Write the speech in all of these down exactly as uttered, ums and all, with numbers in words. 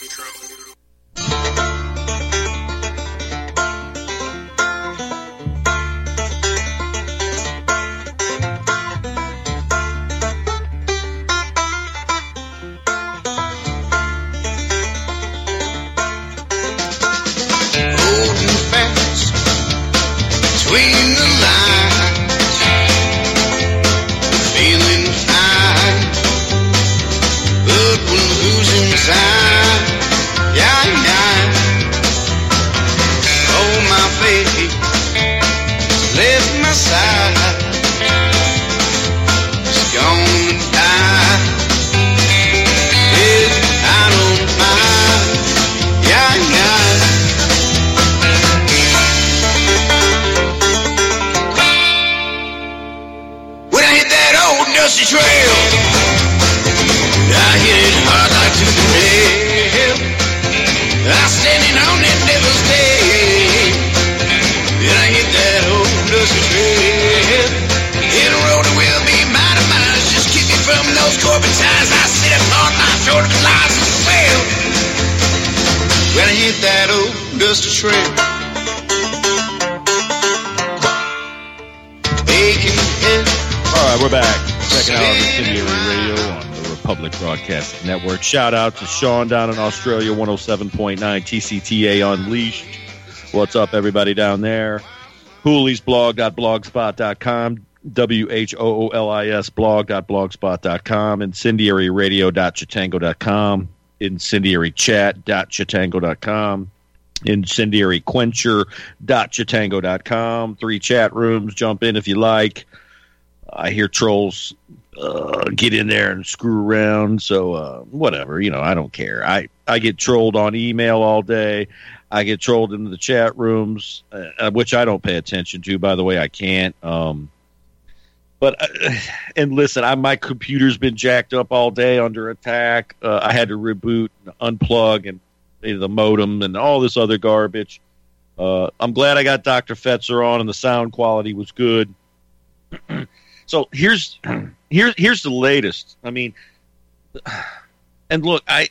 Shout out to Sean down in Australia, one oh seven point nine T C T A Unleashed. What's up, everybody down there? Hooliesblog dot blogspot dot com, W H O O L I S blog dot blogspot dot com, incendiary radio dot chatango dot com, incendiary chat dot chatango dot com, incendiary quencher dot chatango dot com. Three chat rooms. Jump in if you like. I hear trolls Uh, get in there and screw around, so uh, whatever, you know, I don't care. I, I get trolled on email all day. I get trolled into the chat rooms, uh, which I don't pay attention to, by the way. I can't. Um, but, uh, and listen, I, my computer's been jacked up all day under attack. Uh, I had to reboot, and unplug, and you know, the modem and all this other garbage. Uh, I'm glad I got Doctor Fetzer on, and the sound quality was good. So here's here's here's the latest. I mean, and look, I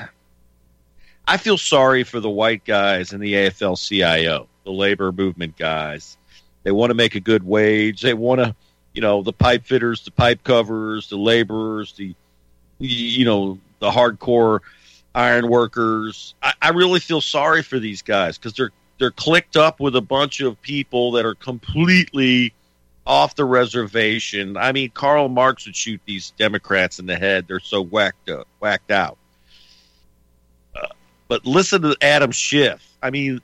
I feel sorry for the white guys in the A F L C I O, the labor movement guys. They want to make a good wage. They want to, you know, the pipe fitters, the pipe coverers, the laborers, the you know, the hardcore iron workers. I, I really feel sorry for these guys because they're they're clicked up with a bunch of people that are completely off the reservation. I mean, Karl Marx would shoot these Democrats in the head. They're so whacked up, whacked out. Uh, but listen to Adam Schiff. I mean,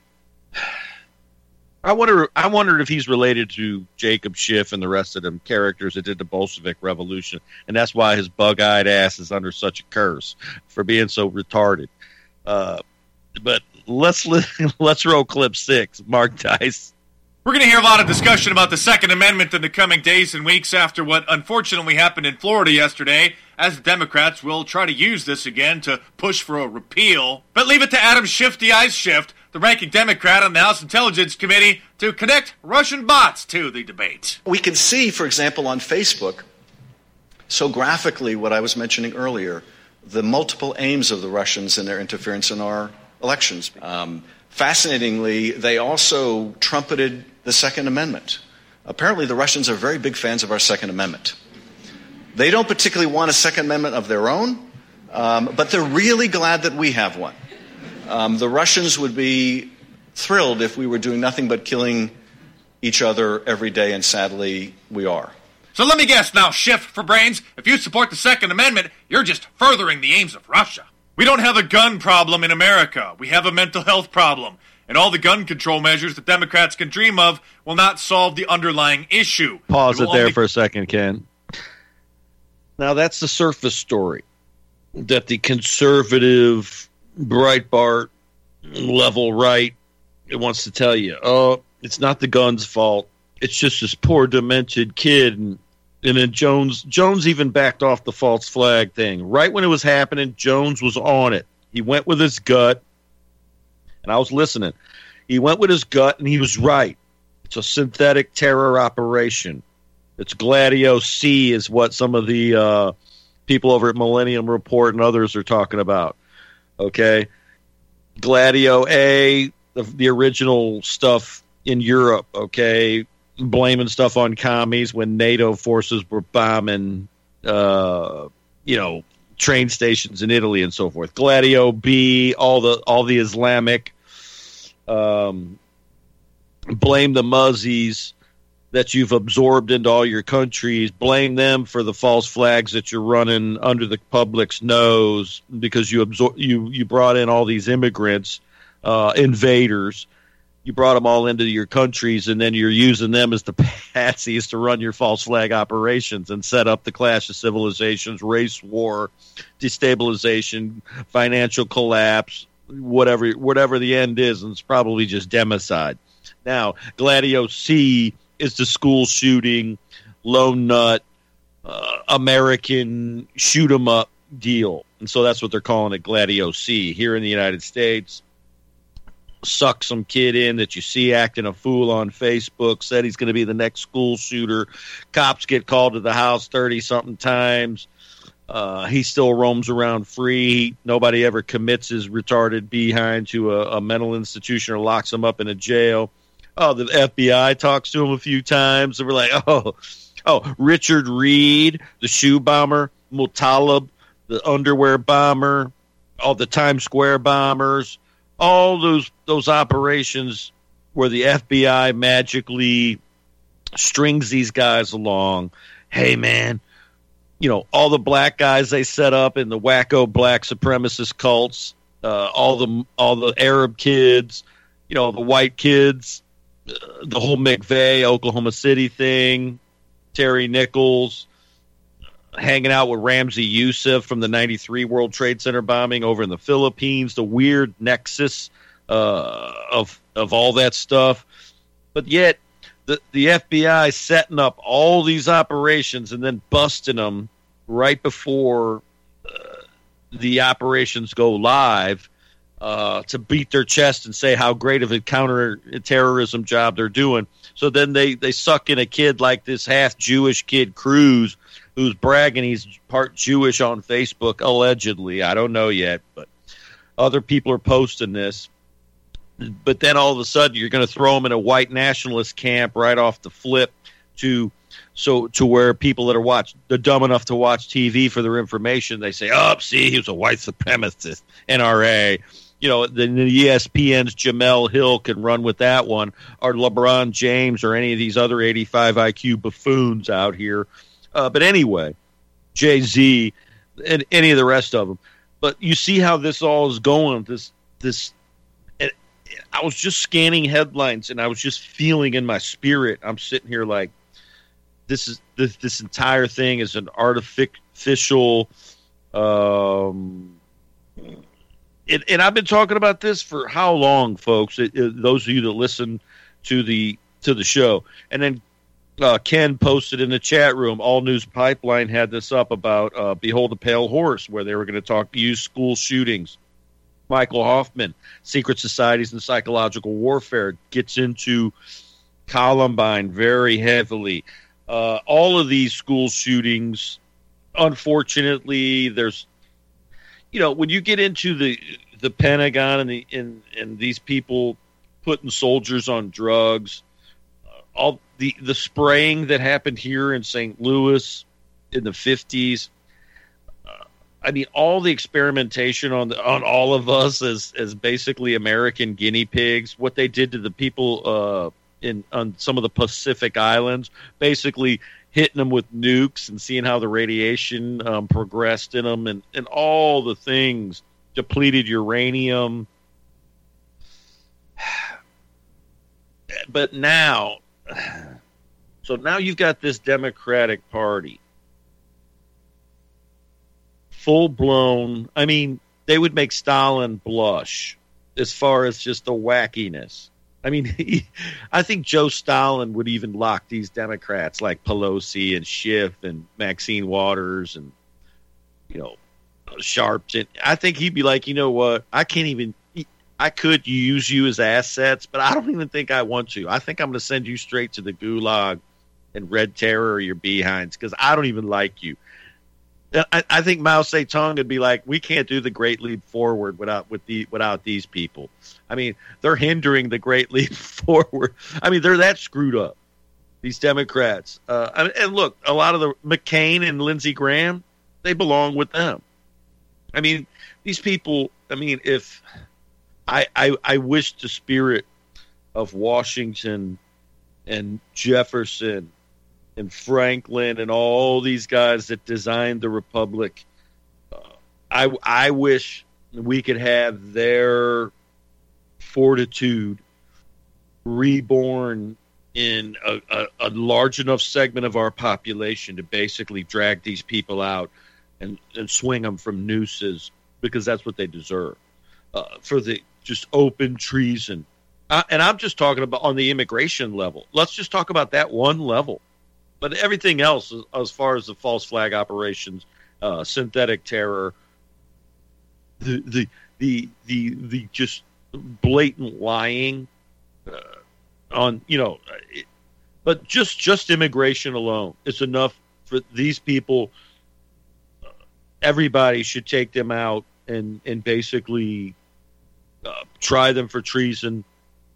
I wonder. I wondered if he's related to Jacob Schiff and the rest of them characters that did the Bolshevik Revolution, and that's why his bug-eyed ass is under such a curse for being so retarded. Uh, but let's let's roll clip six. Mark Dice. We're going to hear a lot of discussion about the Second Amendment in the coming days and weeks after what unfortunately happened in Florida yesterday, as the Democrats will try to use this again to push for a repeal. But leave it to Adam Shifty Eyes Shift, the ranking Democrat on the House Intelligence Committee, to connect Russian bots to the debate. We can see, for example, on Facebook, so graphically what I was mentioning earlier, the multiple aims of the Russians in their interference in our elections. Um, fascinatingly, they also trumpeted the Second Amendment. Apparently, the Russians are very big fans of our Second Amendment. They don't particularly want a Second Amendment of their own, um, but they're really glad that we have one. Um, the Russians would be thrilled if we were doing nothing but killing each other every day, and sadly, we are. So let me guess now, Shift for Brains, if you support the Second Amendment, you're just furthering the aims of Russia. We don't have a gun problem in America. We have a mental health problem. And all the gun control measures that Democrats can dream of will not solve the underlying issue. Pause it, it there only... for a second, Ken. Now, that's the surface story that the conservative, Breitbart, level right wants to tell you. Oh, it's not the gun's fault. It's just this poor, demented kid. And, and then Jones, Jones even backed off the false flag thing. Right when it was happening, Jones was on it. He went with his gut. And I was listening. He went with his gut, and he was right. It's a synthetic terror operation. It's Gladio C is what some of the uh, people over at Millennium Report and others are talking about. Okay? Gladio A, the, the original stuff in Europe, okay, blaming stuff on commies when NATO forces were bombing, uh, you know, train stations in Italy and so forth. Gladio B, all the all the Islamic, um, blame the Muzzies that you've absorbed into all your countries. Blame them for the false flags that you're running under the public's nose because you absor- you you brought in all these immigrants, uh, invaders. You brought them all into your countries, and then you're using them as the patsies to run your false flag operations and set up the clash of civilizations, race war, destabilization, financial collapse, whatever whatever the end is, and it's probably just democide. Now, Gladio C is the school shooting, lone nut, uh, American shoot 'em up deal, and so that's what they're calling it, Gladio C. Here in the United States, suck some kid in that you see acting a fool on Facebook, said he's going to be the next school shooter. Cops get called to the house thirty-something times. Uh, he still roams around free. Nobody ever commits his retarded behind to a, a mental institution or locks him up in a jail. Oh, the F B I talks to him a few times. And we're like, oh, oh, Richard Reed, the shoe bomber, Muttalib, the underwear bomber, all the Times Square bombers, all those those operations where the F B I magically strings these guys along. Hey, man, you know, all the black guys they set up in the wacko black supremacist cults, uh, all the all the Arab kids, you know, the white kids, uh, the whole McVeigh, Oklahoma City thing, Terry Nichols, hanging out with Ramzi Youssef from the ninety-three World Trade Center bombing over in the Philippines, the weird nexus uh, of of all that stuff. But yet the, the F B I setting up all these operations and then busting them right before uh, the operations go live uh, to beat their chest and say how great of a counter-terrorism job they're doing. So then they, they suck in a kid like this half-Jewish kid, Cruz, who's bragging he's part Jewish on Facebook, allegedly. I don't know yet, but other people are posting this. But then all of a sudden you're going to throw him in a white nationalist camp right off the flip to so to where people that are watch they're dumb enough to watch T V for their information. They say, oh, see, he was a white supremacist, N R A. You know, the, the E S P N's Jamel Hill can run with that one, or LeBron James or any of these other eighty-five I Q buffoons out here. Uh, but anyway, Jay-Z and any of the rest of them. But you see how this all is going. This, this. It, I was just scanning headlines, and I was just feeling in my spirit. I'm sitting here like, this is this, this entire thing is an artificial. Um, it, and I've been talking about this for how long, folks? It, it, those of you that listen to the to the show, and then. Uh, Ken posted in the chat room, All News Pipeline had this up about uh, Behold a Pale Horse, where they were going to talk youth school shootings. Michael Hoffman, Secret Societies and Psychological Warfare, gets into Columbine very heavily. Uh, all of these school shootings, unfortunately, there's, you know, when you get into the the Pentagon and the and, and these people putting soldiers on drugs, all the the spraying that happened here in Saint Louis in the fifties. Uh, I mean, all the experimentation on the, on all of us as as basically American guinea pigs. What they did to the people uh, in on some of the Pacific Islands, basically hitting them with nukes and seeing how the radiation um, progressed in them, and and all the things, depleted uranium. But now. So now you've got this Democratic Party, full-blown. I mean, they would make Stalin blush as far as just the wackiness. I mean, he, I think Joe Stalin would even lock these Democrats like Pelosi and Schiff and Maxine Waters and, you know, Sharps. And I think he'd be like, you know what, I can't even – I could use you as assets, but I don't even think I want to. I think I'm going to send you straight to the gulag and Red Terror or your behinds because I don't even like you. I, I think Mao Zedong would be like, we can't do the Great Leap Forward without with the without these people. I mean, they're hindering the Great Leap Forward. I mean, they're that screwed up. These Democrats. Uh, and look, a lot of the McCain and Lindsey Graham, they belong with them. I mean, these people. I mean, if I I, I wish the spirit of Washington and Jefferson and Franklin and all these guys that designed the Republic, uh, I, I wish we could have their fortitude reborn in a, a, a large enough segment of our population to basically drag these people out and, and swing them from nooses, because that's what they deserve, uh, for the just open treason. Uh, and I'm just talking about on the immigration level. Let's just talk about that one level. But everything else, as far as the false flag operations, uh, synthetic terror, the the the the, the just blatant lying uh, on, you know, it, but just just immigration alone is enough for these people. Uh, everybody should take them out and and basically uh, try them for treason,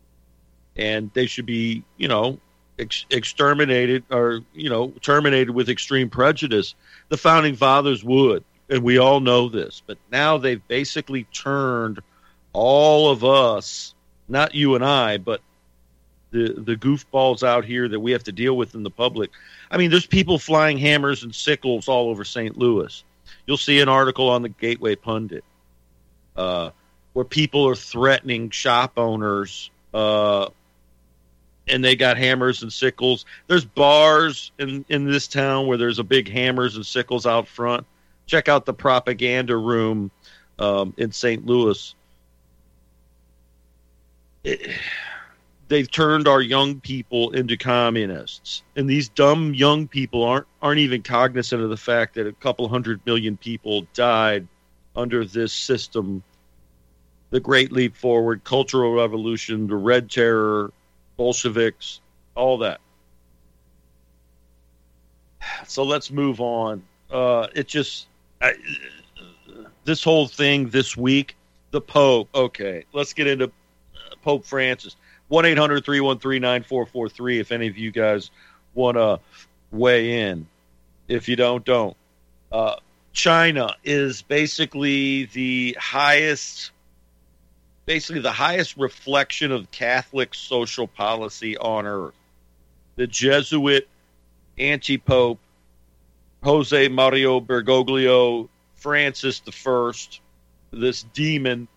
and they should be, you know, Ex- exterminated or, you know, terminated with extreme prejudice. The founding fathers would, and we all know this, but now they've basically turned all of us, not you and I, but the the goofballs out here that we have to deal with in the public. I mean, there's people flying hammers and sickles all over Saint Louis. You'll see an article on the Gateway Pundit uh, where people are threatening shop owners, uh, and they got hammers and sickles. There's bars in, in this town where there's a big hammers and sickles out front. Check out the propaganda room um, in Saint Louis. It, they've turned our young people into communists. And these dumb young people aren't aren't even cognizant of the fact that a couple hundred million people died under this system. The Great Leap Forward, Cultural Revolution, the Red Terror, Bolsheviks, all that. So let's move on. Uh, it just, I, this whole thing this week, the Pope. Okay, let's get into Pope Francis. one eight hundred three one three nine four four three if any of you guys want to weigh in. If you don't, don't. Uh, China is basically the highest... basically the highest reflection of Catholic social policy on earth. The Jesuit anti-pope Jose Mario Bergoglio Francis the First, this demon,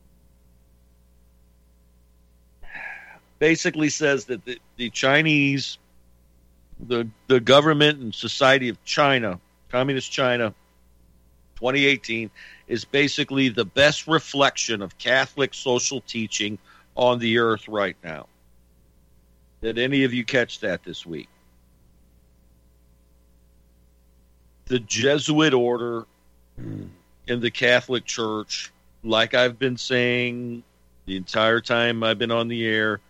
basically says that the, the Chinese, the the government and society of China, Communist China, twenty eighteen, is basically the best reflection of Catholic social teaching on the earth right now. Did any of you catch that this week? The Jesuit order in the Catholic Church, like I've been saying the entire time I've been on the air,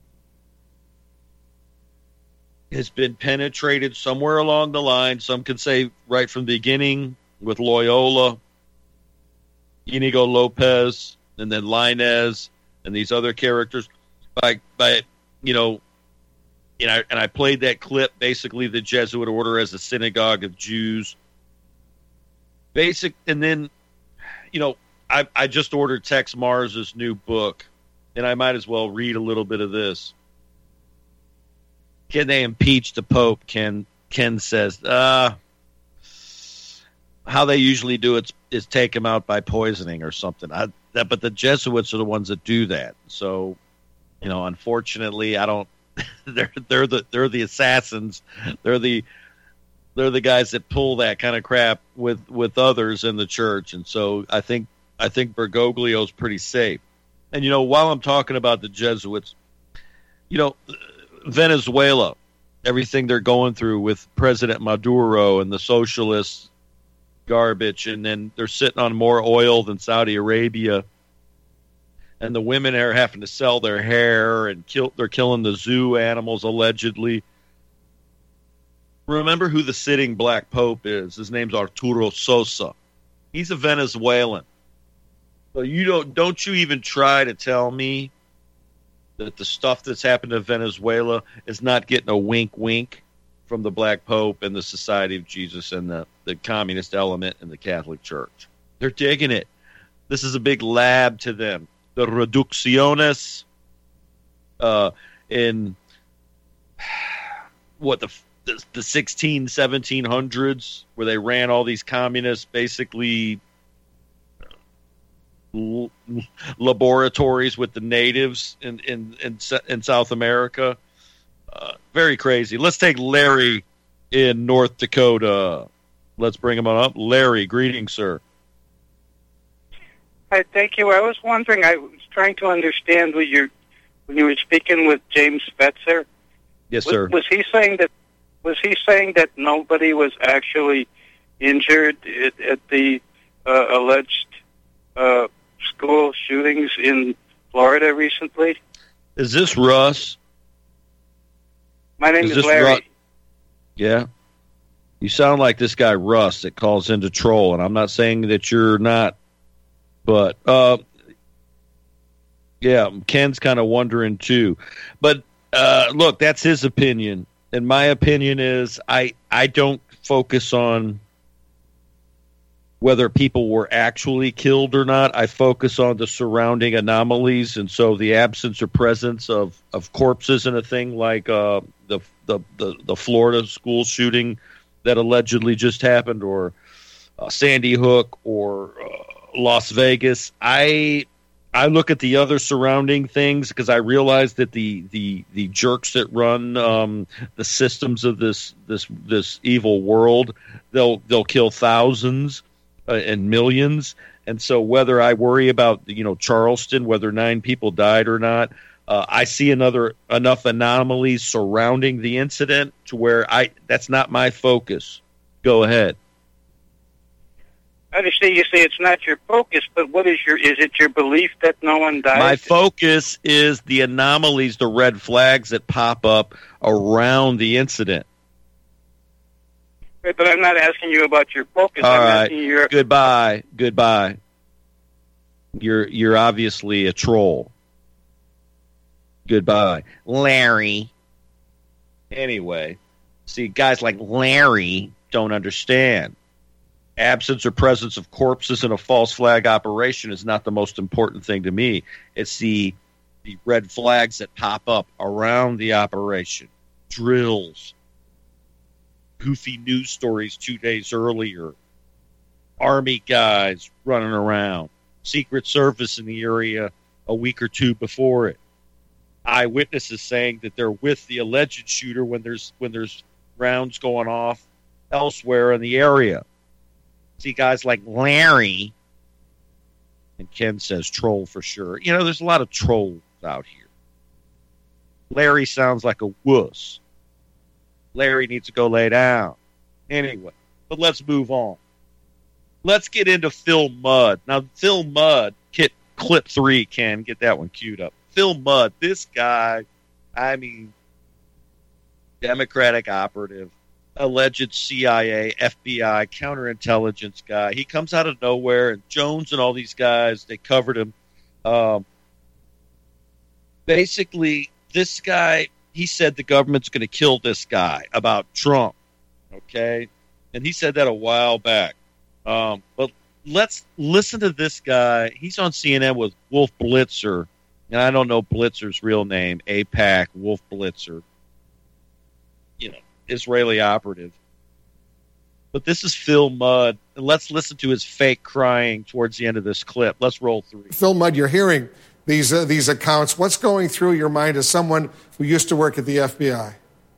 has been penetrated somewhere along the line. Some could say right from the beginning with Loyola, Inigo Lopez, and then Linez, and these other characters. By by, you know, and I and I played that clip. Basically, the Jesuit order as a synagogue of Jews. Basic, and then, you know, I I just ordered Tex Mars's new book, and I might as well read a little bit of this. Can they impeach the Pope? Ken Ken says, uh. how they usually do it is take him out by poisoning or something. I, that, but the Jesuits are the ones that do that. So, you know, unfortunately, I don't. They're they're the they're the assassins. They're the they're the guys that pull that kind of crap with, with others in the church. And so I think I think Bergoglio's pretty safe. And you know, while I'm talking about the Jesuits, you know, Venezuela, everything they're going through with President Maduro and the socialists. Garbage, and then they're sitting on more oil than Saudi Arabia, and the women are having to sell their hair and kill. They're killing the zoo animals allegedly. Remember who the sitting black pope is. His name's Arturo Sosa. He's a Venezuelan. So you don't don't you even try to tell me that the stuff that's happened to Venezuela is not getting a wink wink from the Black Pope and the Society of Jesus and the, the communist element in the Catholic Church. They're digging it. This is a big lab to them. The reducciones uh, in what the, the the sixteen, seventeen hundreds, where they ran all these communists basically l- laboratories with the natives in in in, in South America. Uh, very crazy. Let's take Larry in North Dakota. Let's bring him on up. Larry, greetings, sir. Hi, thank you. I was wondering, I was trying to understand what you when you were speaking with James Fetzer. Yes, sir. Was, was he saying that was he saying that nobody was actually injured at, at the uh, alleged uh, school shootings in Florida recently? Is this Russ? My name is, is is Larry. Ru- yeah. You sound like this guy Russ that calls into troll, and I'm not saying that you're not, but uh, yeah, Ken's kind of wondering too. But uh, look, that's his opinion, and my opinion is I I don't focus on whether people were actually killed or not. I focus on the surrounding anomalies, and so the absence or presence of, of corpses in a thing like uh, the, the the the Florida school shooting that allegedly just happened, or uh, Sandy Hook, or uh, Las Vegas. I I look at the other surrounding things because I realize that the the the jerks that run um, the systems of this this this evil world, they'll they'll kill thousands uh, and millions. And so whether I worry about, you know, Charleston, whether nine people died or not, uh, I see another enough anomalies surrounding the incident to where I that's not my focus. Go ahead. I understand you say it's not your focus, but what is your, is it your belief that no one died? My focus is the anomalies, the red flags that pop up around the incident. But I'm not asking you about your focus. All I'm right. asking you your... Goodbye. Goodbye. You're you're obviously a troll. Goodbye. Larry. Anyway, see, guys like Larry don't understand. Absence or presence of corpses in a false flag operation is not the most important thing to me. It's the the red flags that pop up around the operation. Drills. Goofy news stories two days earlier. Army guys running around. Secret Service in the area a week or two before it. Eyewitnesses saying that they're with the alleged shooter when there's when there's rounds going off elsewhere in the area. See guys like Larry, and Ken says troll for sure. You know, there's a lot of trolls out here. Larry sounds like a wuss. Larry needs to go lay down. Anyway, but let's move on. Let's get into Phil Mudd. Now, Phil Mudd, kit, clip three, Ken, get that one queued up. Phil Mudd, this guy, I mean, Democratic operative, alleged C I A, F B I, counterintelligence guy. He comes out of nowhere, and Jones and all these guys, they covered him. Um, basically, this guy, he said the government's going to kill this guy about Trump, okay? And he said that a while back. Um, but let's listen to this guy. He's on C N N with Wolf Blitzer, and I don't know Blitzer's real name, AIPAC, Wolf Blitzer, you know, Israeli operative. But this is Phil Mudd, and let's listen to his fake crying towards the end of this clip. Let's roll three. Phil Mudd, you're hearing these uh, these accounts. What's going through your mind as someone who used to work at the F B I?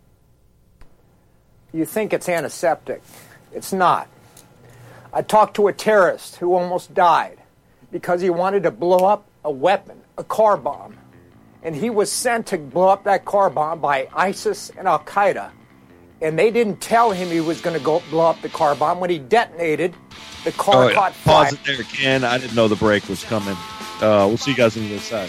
You think it's antiseptic. It's not. I talked to a terrorist who almost died because he wanted to blow up a weapon, a car bomb. And he was sent to blow up that car bomb by ISIS and Al-Qaeda. And they didn't tell him he was going to go blow up the car bomb. When he detonated, the car oh, caught fire. Pause it there, Ken. I didn't know the break was coming. Uh, we'll see you guys on the other side.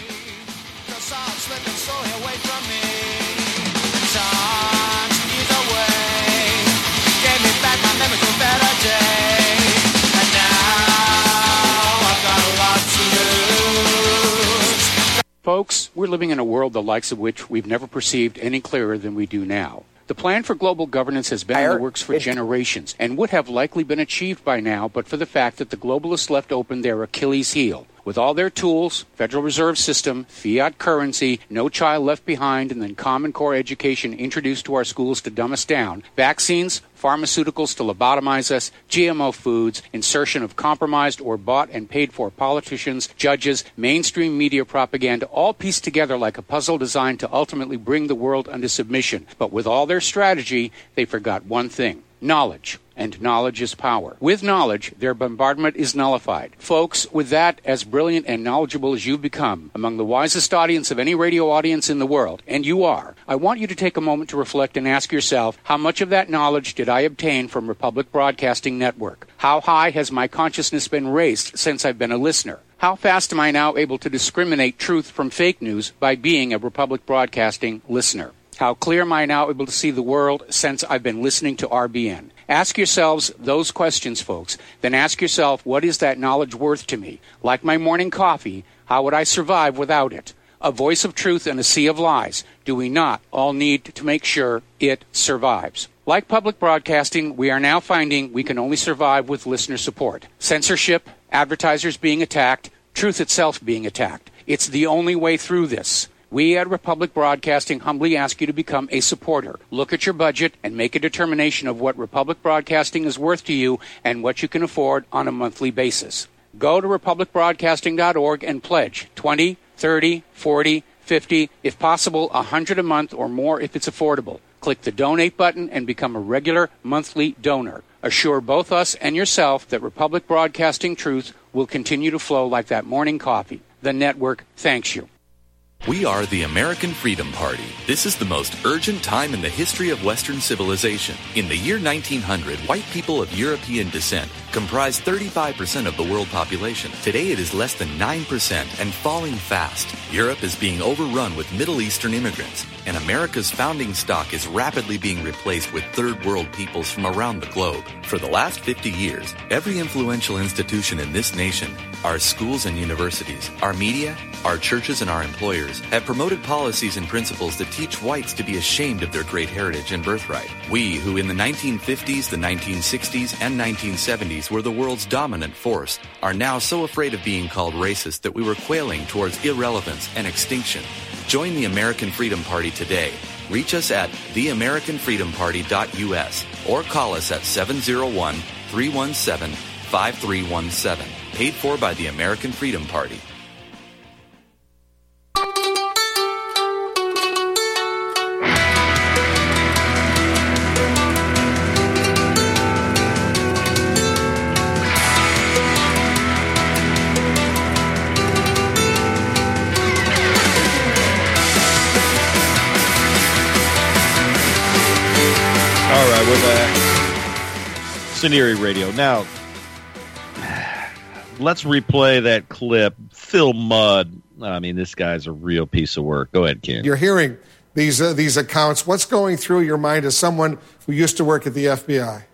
Folks, we're living in a world the likes of which we've never perceived any clearer than we do now. The plan for global governance has been in the works for generations and would have likely been achieved by now but for the fact that the globalists left open their Achilles heel. With all their tools, Federal Reserve System, fiat currency, no child left behind, and then Common Core education introduced to our schools to dumb us down, vaccines, pharmaceuticals to lobotomize us, G M O foods, insertion of compromised or bought and paid for politicians, judges, mainstream media propaganda, all pieced together like a puzzle designed to ultimately bring the world under submission. But with all their strategy, they forgot one thing: knowledge. And knowledge is power. With knowledge, their bombardment is nullified. Folks, with that, as brilliant and knowledgeable as you've become, among the wisest audience of any radio audience in the world, and you are, I want you to take a moment to reflect and ask yourself, how much of that knowledge did I obtain from Republic Broadcasting Network? How high has my consciousness been raised since I've been a listener? How fast am I now able to discriminate truth from fake news by being a Republic Broadcasting listener? How clear am I now able to see the world since I've been listening to R B N? Ask yourselves those questions, folks. Then ask yourself, what is that knowledge worth to me? Like my morning coffee, how would I survive without it? A voice of truth in a sea of lies. Do we not all need to make sure it survives? Like public broadcasting, we are now finding we can only survive with listener support. Censorship, advertisers being attacked, truth itself being attacked. It's the only way through this. We at Republic Broadcasting humbly ask you to become a supporter. Look at your budget and make a determination of what Republic Broadcasting is worth to you and what you can afford on a monthly basis. Go to republic broadcasting dot org and pledge twenty, thirty, forty, fifty, if possible one hundred a month or more if it's affordable. Click the donate button and become a regular monthly donor. Assure both us and yourself that Republic Broadcasting truth will continue to flow like that morning coffee. The network thanks you. We are the American Freedom Party. This is the most urgent time in the history of Western civilization. In the year nineteen hundred, white people of European descent comprised thirty-five percent of the world population. Today it is less than nine percent and falling fast. Europe is being overrun with Middle Eastern immigrants, and America's founding stock is rapidly being replaced with third world peoples from around the globe. For the last fifty years, every influential institution in this nation, our schools and universities, our media, our churches and our employers have promoted policies and principles that teach whites to be ashamed of their great heritage and birthright. We, who in the nineteen fifties, the nineteen sixties, and nineteen seventies were the world's dominant force, are now so afraid of being called racist that we were quailing towards irrelevance and extinction. Join the American Freedom Party today. Reach us at the american freedom party dot u s or call us at seven oh one, three one seven, five three one seven. Paid for by the American Freedom Party. All right, we're back. Cinery Radio. Now, let's replay that clip. Phil Mudd. I mean, this guy's a real piece of work. Go ahead, Ken. You're hearing these uh, these accounts. What's going through your mind as someone who used to work at the F B I?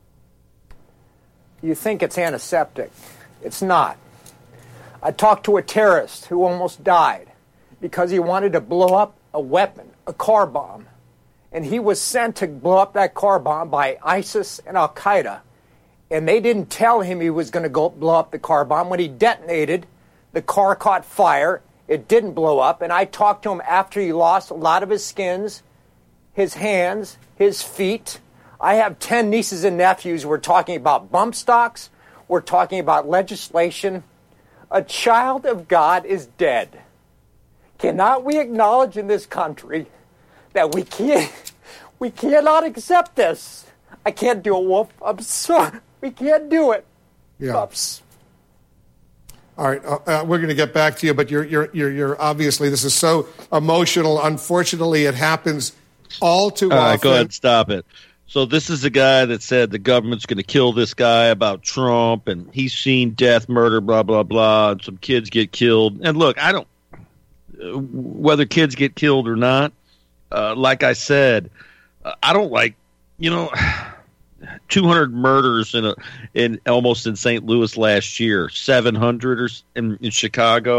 You think it's antiseptic. It's not. I talked to a terrorist who almost died because he wanted to blow up a weapon, a car bomb. And he was sent to blow up that car bomb by ISIS and Al-Qaeda. And they didn't tell him he was going to go blow up the car bomb. When he detonated, the car caught fire. It didn't blow up. And I talked to him after he lost a lot of his skins, his hands, his feet. I have ten nieces and nephews. We're talking about bump stocks. We're talking about legislation. A child of God is dead. Cannot we acknowledge in this country that we can't, we cannot accept this? I can't do it, Wolf. I'm sorry. We can't do it. Yeah. Oops. All right, uh, uh, we're going to get back to you, but you're, you're, you're, you're obviously, this is so emotional. Unfortunately, it happens all too all often. Right, go ahead and stop it. So this is a guy that said the government's going to kill this guy about Trump, and he's seen death, murder, blah, blah, blah, and some kids get killed. And look, I don't, whether kids get killed or not, Uh, like I said, uh, I don't like, you know, two hundred murders in a, in almost in Saint Louis last year, seven hundred or in, in Chicago.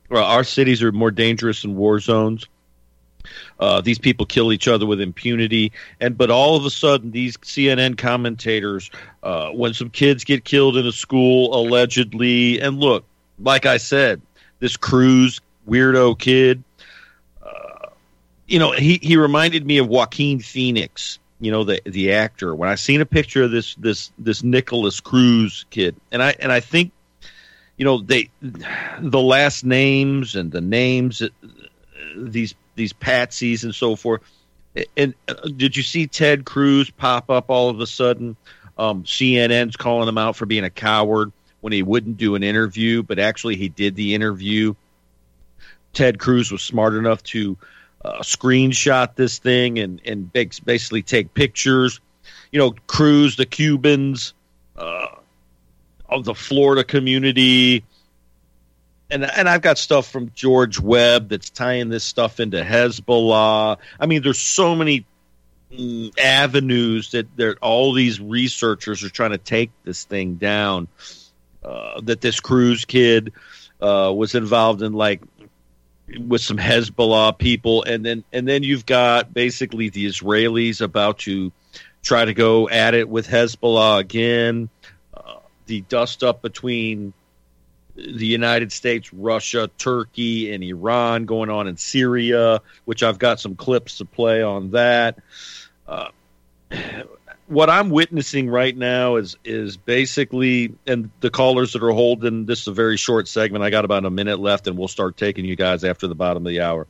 well, our cities are more dangerous than war zones. Uh, these people kill each other with impunity, and but all of a sudden, these C N N commentators, uh, when some kids get killed in a school, allegedly, and look, like I said, this Cruz weirdo kid, uh, you know, he, he reminded me of Joaquin Phoenix, you know, the the actor. When I seen a picture of this this this Nicholas Cruz kid, and I and I think, you know, they the last names and the names, uh, these. these patsies and so forth. And uh, did you see Ted Cruz pop up all of a sudden? Um, C N N's calling him out for being a coward when he wouldn't do an interview, but actually he did the interview. Ted Cruz was smart enough to uh, screenshot this thing and, and basically take pictures. You know, Cruz, the Cubans, uh, of the Florida community, And and I've got stuff from George Webb that's tying this stuff into Hezbollah. I mean, there's so many mm, avenues that there, all these researchers are trying to take this thing down. Uh, that this Cruz kid uh, was involved in, like, with some Hezbollah people, and then and then you've got basically the Israelis about to try to go at it with Hezbollah again. Uh, the dust up between the United States, Russia, Turkey, and Iran going on in Syria, which I've got some clips to play on that. Uh, what I'm witnessing right now is is basically, and the callers that are holding, this is a very short segment. I got about a minute left, and we'll start taking you guys after the bottom of the hour.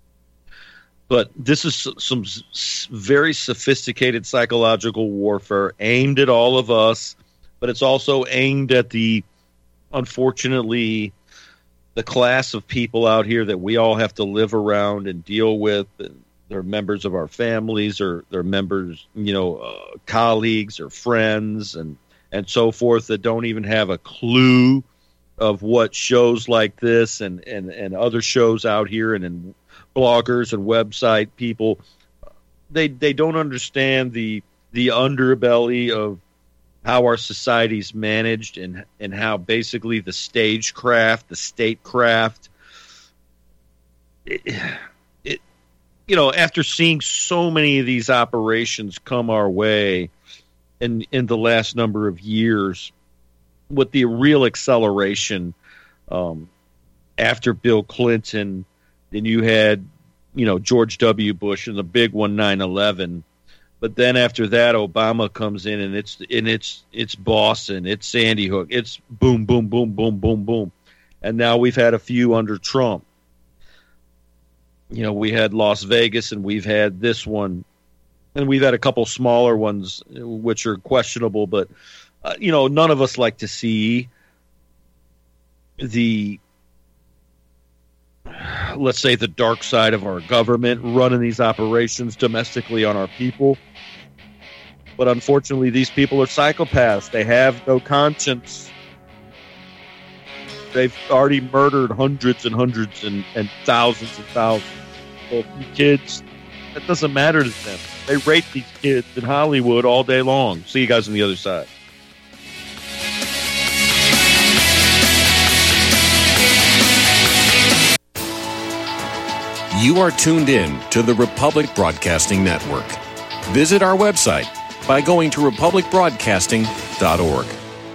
But this is some very sophisticated psychological warfare aimed at all of us, but it's also aimed at the, unfortunately, the class of people out here that we all have to live around and deal with. They're members of our families, or they're members, you know, uh, colleagues or friends, and, and so forth, that don't even have a clue of what shows like this and, and, and other shows out here, and in bloggers and website people, they they don't understand the the underbelly of how our society's managed, and, and how basically the stagecraft, the statecraft, it, it, you know, after seeing so many of these operations come our way in, in the last number of years, with the real acceleration um, after Bill Clinton, then you had, you know, George W. Bush, and the big one, nine eleven. But then after that, Obama comes in, and it's and it's it's Boston, it's Sandy Hook, it's boom, boom, boom, boom, boom, boom, and now we've had a few under Trump. You know, we had Las Vegas, and we've had this one, and we've had a couple smaller ones which are questionable. But uh, you know, none of us like to see the, let's say, the dark side of our government running these operations domestically on our people. But unfortunately, these people are psychopaths. They have no conscience. They've already murdered hundreds and hundreds and, and thousands and thousands of kids. That doesn't matter to them. They rape these kids in Hollywood all day long. See you guys on the other side. You are tuned in to the Republic Broadcasting Network. Visit our website by going to republic broadcasting dot org.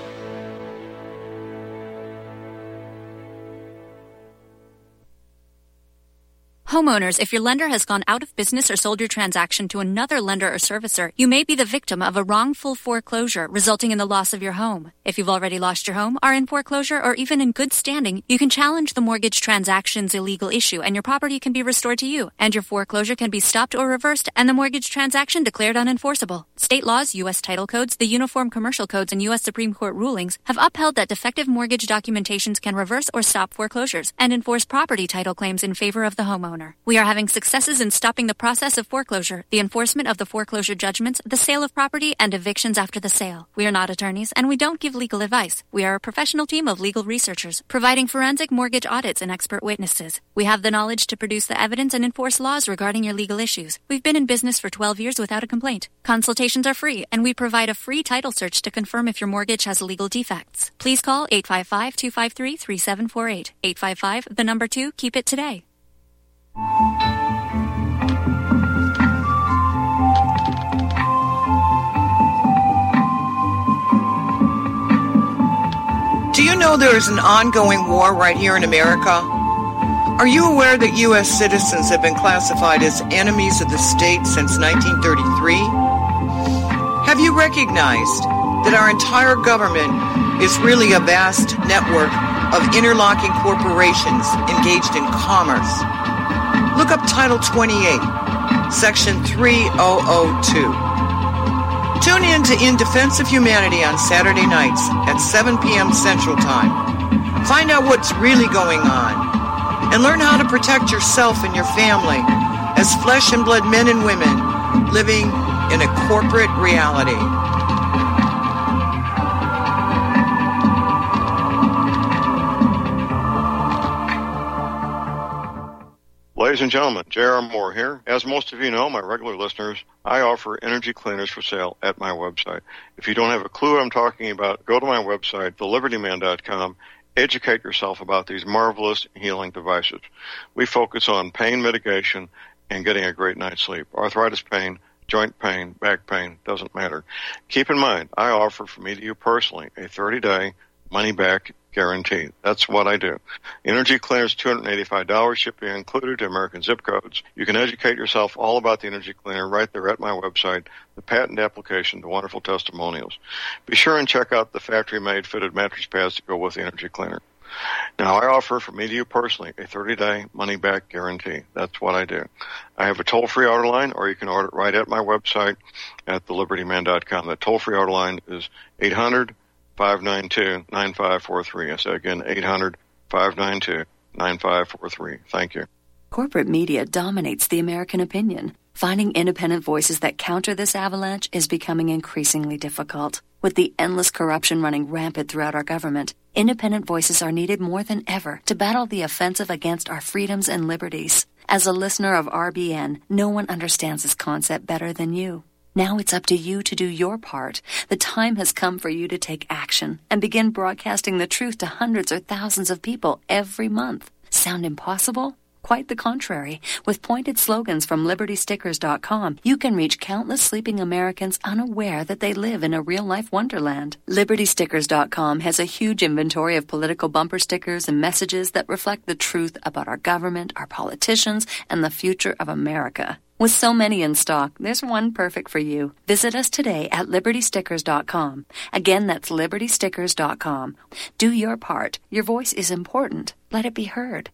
Homeowners, if your lender has gone out of business or sold your transaction to another lender or servicer, you may be the victim of a wrongful foreclosure, resulting in the loss of your home. If you've already lost your home, are in foreclosure, or even in good standing, you can challenge the mortgage transaction's illegal issue, and your property can be restored to you, and your foreclosure can be stopped or reversed, and the mortgage transaction declared unenforceable. State laws, U S title codes, the Uniform Commercial Codes, and U S Supreme Court rulings have upheld that defective mortgage documentations can reverse or stop foreclosures and enforce property title claims in favor of the homeowner. homeowner. We are having successes in stopping the process of foreclosure, the enforcement of the foreclosure judgments, the sale of property, and evictions after the sale. We are not attorneys, and we don't give legal advice. We are a professional team of legal researchers, providing forensic mortgage audits and expert witnesses. We have the knowledge to produce the evidence and enforce laws regarding your legal issues. We've been in business for twelve years without a complaint. Consultations are free, and we provide a free title search to confirm if your mortgage has legal defects. Please call eight five five, two five three, three seven four eight. eight five five, the number two, keep it today. Do you know there is an ongoing war right here in America? Are you aware that U S citizens have been classified as enemies of the state since nineteen thirty-three? Have you recognized that our entire government is really a vast network of interlocking corporations engaged in commerce? Look up Title twenty-eight, Section three thousand two. Tune in to In Defense of Humanity on Saturday nights at seven p.m. Central Time. Find out what's really going on and learn how to protect yourself and your family as flesh and blood men and women living in a corporate reality. Ladies and gentlemen, J R. Moore here. As most of you know, my regular listeners, I offer energy cleaners for sale at my website. If you don't have a clue what I'm talking about, go to my website, the liberty man dot com. Educate yourself about these marvelous healing devices. We focus on pain mitigation and getting a great night's sleep. Arthritis pain, joint pain, back pain, doesn't matter. Keep in mind, I offer from me to you personally a thirty-day money-back guarantee. That's what I do. Energy Cleaners, two hundred eighty-five dollars, shipping included to American zip codes. You can educate yourself all about the Energy Cleaner right there at my website, the patent application, the wonderful testimonials. Be sure and check out the factory-made fitted mattress pads to go with the Energy Cleaner. Now, I offer from me to you personally a thirty-day money-back guarantee. That's what I do. I have a toll-free order line, or you can order it right at my website at the liberty man dot com. The toll-free order line is eight hundred, five nine two, nine five four three. I say again, eight hundred, five nine two, nine five four three. Thank you. Corporate media dominates the American opinion. Finding independent voices that counter this avalanche is becoming increasingly difficult. With the endless corruption running rampant throughout our government, independent voices are needed more than ever to battle the offensive against our freedoms and liberties. As a listener of R B N, no one understands this concept better than you. Now it's up to you to do your part. The time has come for you to take action and begin broadcasting the truth to hundreds or thousands of people every month. Sound impossible? Quite the contrary. With pointed slogans from liberty stickers dot com, you can reach countless sleeping Americans unaware that they live in a real-life wonderland. liberty stickers dot com has a huge inventory of political bumper stickers and messages that reflect the truth about our government, our politicians, and the future of America. With so many in stock, there's one perfect for you. Visit us today at liberty stickers dot com. Again, that's liberty stickers dot com. Do your part. Your voice is important. Let it be heard.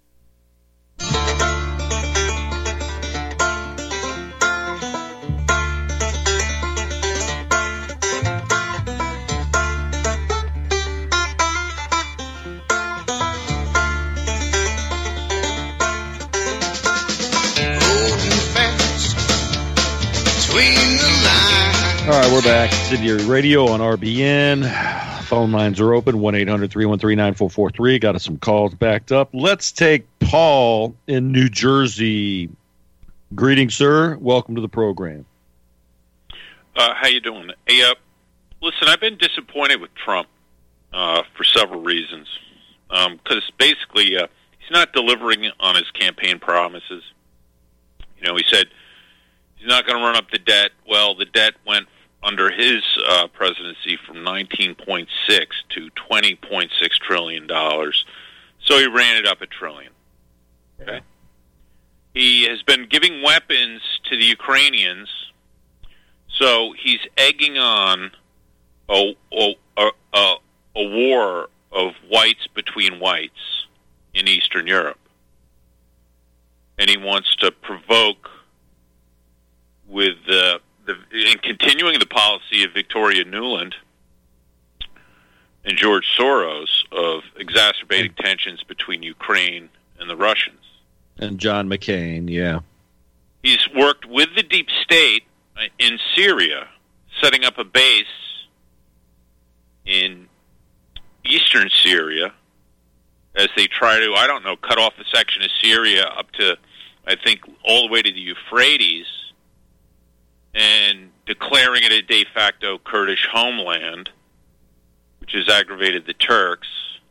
All right, we're back. Incendiary Radio on R B N. Phone lines are open, one eight hundred, three one three, nine four four three. Got us some calls backed up. Let's take Paul in New Jersey. Greetings, sir. Welcome to the program. Uh, how you doing? Hey, uh, listen, I've been disappointed with Trump uh, for several reasons. Because um, basically, uh, he's not delivering on his campaign promises. You know, he said he's not going to run up the debt. Well, the debt went under his uh, presidency from nineteen point six to twenty point six trillion dollars. So he ran it up a trillion. Okay. He has been giving weapons to the Ukrainians, so he's egging on a, a, a, a war of whites between whites in Eastern Europe. And he wants to provoke with the, the in continuing the policy of Victoria Nuland and George Soros of exacerbating tensions between Ukraine and the Russians. And John McCain, yeah. He's worked with the deep state in Syria, setting up a base in eastern Syria as they try to, I don't know, cut off a section of Syria up to, I think, all the way to the Euphrates, and declaring it a de facto Kurdish homeland, which has aggravated the Turks.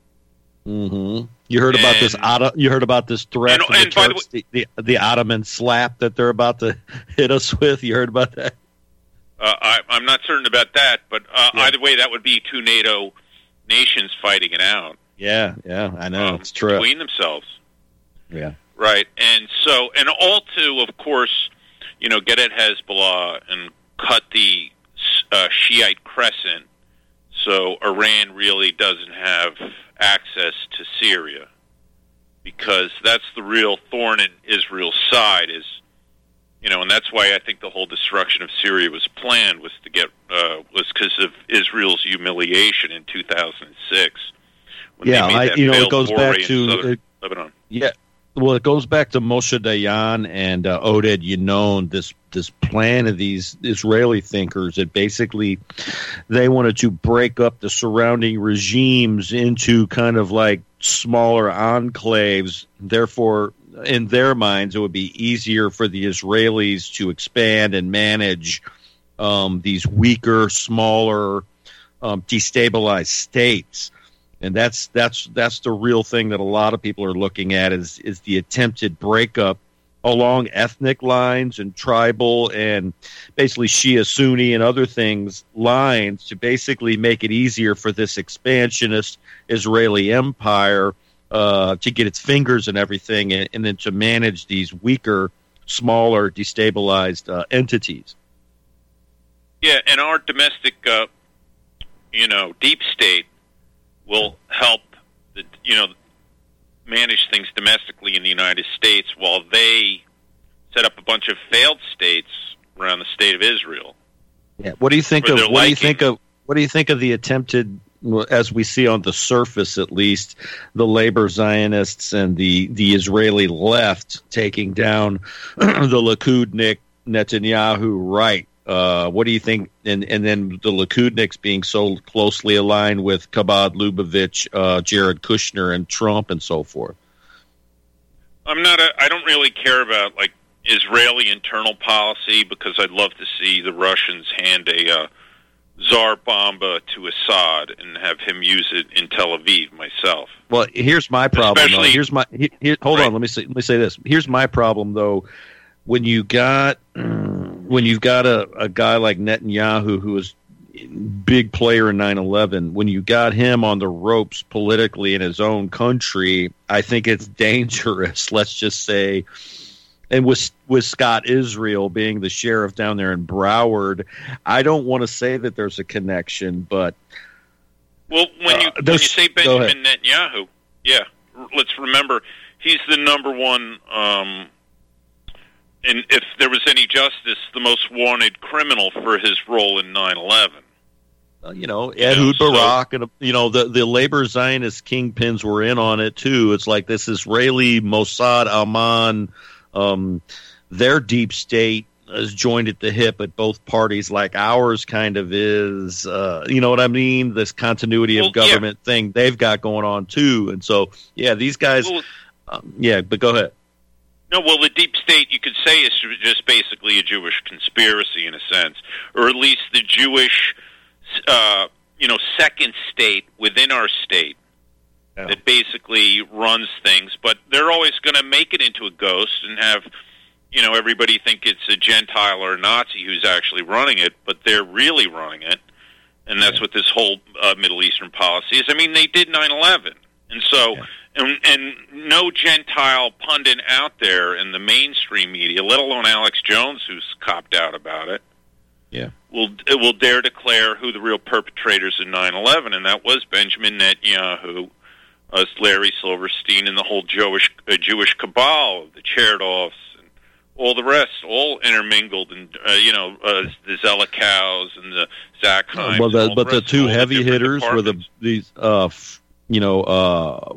Mm-hmm. You heard about and, this? Otto, you heard about this threat and, from the and Turks, the, the, the the Ottoman slap that they're about to hit us with. You heard about that? Uh, I, I'm not certain about that, but uh, yeah. either way, that would be two NATO nations fighting it out. Yeah, yeah, I know um, it's true between themselves. Yeah, right, and so and all to, of course, you know, get at Hezbollah and cut the uh, Shiite crescent, so Iran really doesn't have access to Syria, because that's the real thorn in Israel's side. Is you know, and that's why I think the whole destruction of Syria was planned, was to get uh, was because of Israel's humiliation in two thousand six. When yeah, they made I, you know, it goes foray back to it, Lebanon. Yeah, well, it goes back to Moshe Dayan and uh, Oded Yinon. This this plan of these Israeli thinkers that basically they wanted to break up the surrounding regimes into kind of like smaller enclaves. Therefore, in their minds, it would be easier for the Israelis to expand and manage um, these weaker, smaller, um, destabilized states. And that's that's that's the real thing that a lot of people are looking at is is the attempted breakup along ethnic lines and tribal and basically Shia, Sunni, and other things lines to basically make it easier for this expansionist Israeli empire uh, to get its fingers and everything, and, and then to manage these weaker, smaller, destabilized uh, entities. Yeah, and our domestic, uh, you know, deep state will help, the, you know, manage things domestically in the United States while they set up a bunch of failed states around the state of Israel. Yeah. What do you think of? What liking. do you think of? What do you think of the attempted, as we see on the surface at least, the labor Zionists and the the Israeli left taking down the Likudnik Netanyahu right? Uh, what do you think? And and then the Likudniks being so closely aligned with Chabad Lubavitch, uh, Jared Kushner, and Trump, and so forth. I'm not. A, I don't really care about like Israeli internal policy, because I'd love to see the Russians hand a uh, Tsar bomba to Assad and have him use it in Tel Aviv. Myself. Well, here's my problem. Especially, though. Here's my. Here, here, hold right. on. Let me say. Let me say this. Here's my problem, though. When you got when you've got a, a guy like Netanyahu, who was a big player in nine eleven, when you got him on the ropes politically in his own country, I think it's dangerous. Let's just say, and with with Scott Israel being the sheriff down there in Broward, I don't want to say that there's a connection, but well, when you uh, when you say Benjamin Netanyahu, yeah, let's remember he's the number one. Um, And if there was any justice, the most wanted criminal for his role in nine eleven. Uh, you know, Ehud you know, Barak, so, and you know the the labor Zionist kingpins were in on it too. It's like this Israeli Mossad, Amman, um, their deep state is joined at the hip at both parties, like ours kind of is. Uh, you know what I mean? This continuity well, of government yeah. thing they've got going on too. And so, yeah, these guys. Well, um, yeah, but go ahead. No, well, the deep state, you could say, is just basically a Jewish conspiracy in a sense, or at least the Jewish, uh, you know, second state within our state yeah. that basically runs things. But they're always going to make it into a ghost and have, you know, everybody think it's a Gentile or a Nazi who's actually running it, but they're really running it. And that's yeah. what this whole uh, Middle Eastern policy is. I mean, they did nine eleven. And so, yeah. and, and no Gentile pundit out there in the mainstream media, let alone Alex Jones, who's copped out about it, yeah, will will dare declare who the real perpetrators of nine eleven, and that was Benjamin Netanyahu, uh, Larry Silverstein, and the whole Jewish uh, Jewish cabal, the Chertoffs, and all the rest, all intermingled, and uh, you know uh, the Zelikows and the Zakheims. Well, the, and but the, the rest, two all heavy the hitters were the these. Uh, f- You know, uh, f-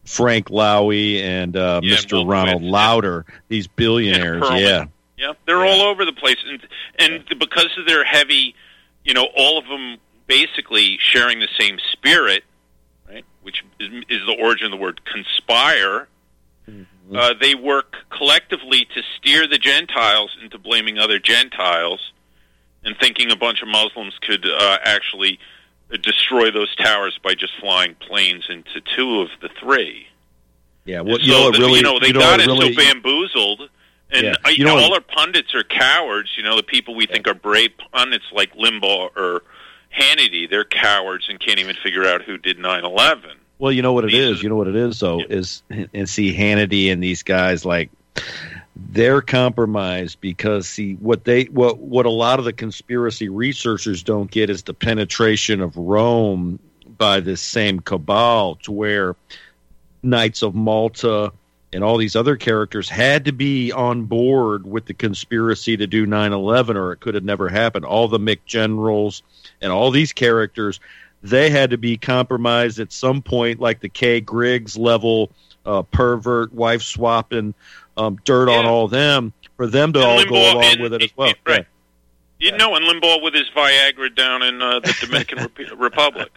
Frank Lowy and uh, Yeah, Mister Bill Ronald Quinn. Lauder, these billionaires. Perlman. Yeah. Yeah, they're all over the place, and and because of their heavy, you know, all of them basically sharing the same spirit, right? Which is, is the origin of the word conspire. Mm-hmm. Uh, they work collectively to steer the Gentiles into blaming other Gentiles, and thinking a bunch of Muslims could uh, actually destroy those towers by just flying planes into two of the three. Yeah, well, so you know, the, really, you know, they you know got it really, so bamboozled. And yeah. I, you know all what, our pundits are cowards. You know, the people we think are brave pundits like Limbaugh or Hannity, they're cowards and can't even figure out who did nine eleven. Well, you know what it is. You know what it is, though, yeah. is and see Hannity and these guys, like, they're compromised because, see, what they what what a lot of the conspiracy researchers don't get is the penetration of Rome by this same cabal, to where Knights of Malta and all these other characters had to be on board with the conspiracy to do nine eleven, or it could have never happened. All the McGenerals and all these characters, they had to be compromised at some point, like the Kay Griggs level uh, pervert, wife swapping, um, dirt yeah. on all them, for them to and all Limbaugh go along and, with it as well. Right. Yeah. You know, and Limbaugh with his Viagra down in uh, the Dominican Rep- Republic.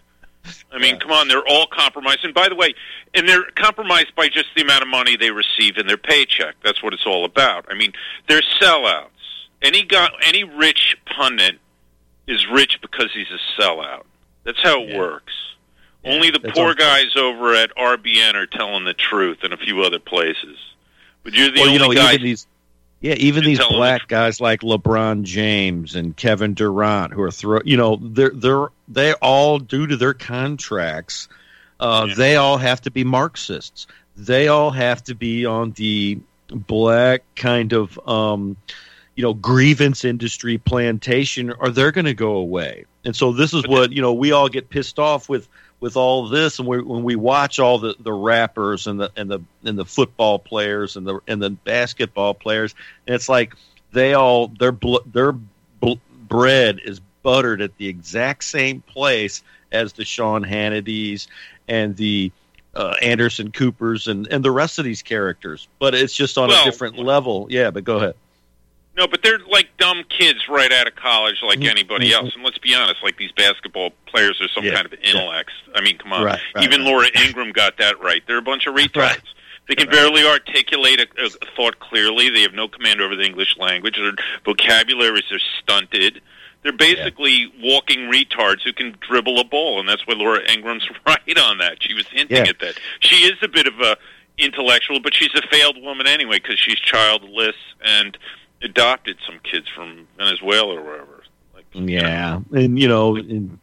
I mean, yeah. come on, they're all compromised. And by the way, and they're compromised by just the amount of money they receive in their paycheck. That's what it's all about. I mean, they're sellouts. Any guy, any rich pundit is rich because he's a sellout. That's how it yeah. works. Yeah, Only the poor guys over at R B N are telling the truth, and a few other places. But you're the well, only you know, guys. Even these, yeah, even these black guys like LeBron James and Kevin Durant, who are throw, you know, they're they're they all, due to their contracts, uh, yeah. they all have to be Marxists. They all have to be on the black kind of, um, you know, grievance industry plantation, or they're going to go away. And so this is what, you know, we all get pissed off with, with all of this, and we, when we watch all the, the rappers and the and the and the football players and the and the basketball players, and it's like they all their bl- their bl- bread is buttered at the exact same place as the Sean Hannitys and the uh, Anderson Coopers and, and the rest of these characters, but it's just on well, a different level. Yeah, but go ahead. No, but they're like dumb kids right out of college like mm-hmm. anybody else. And let's be honest, like these basketball players are some yeah. kind of intellects. Yeah. I mean, come on. Right, right, Even right. Laura Ingraham got that right. They're a bunch of retards. Right. They can right. barely articulate a, a thought clearly. They have no command over the English language. Their vocabularies are stunted. They're basically yeah. walking retards who can dribble a ball, and that's why Laura Ingram's right on that. She was hinting yeah. at that. She is a bit of a intellectual, but she's a failed woman anyway because she's childless and adopted some kids from Venezuela or wherever. Like, yeah, you know. and you know, and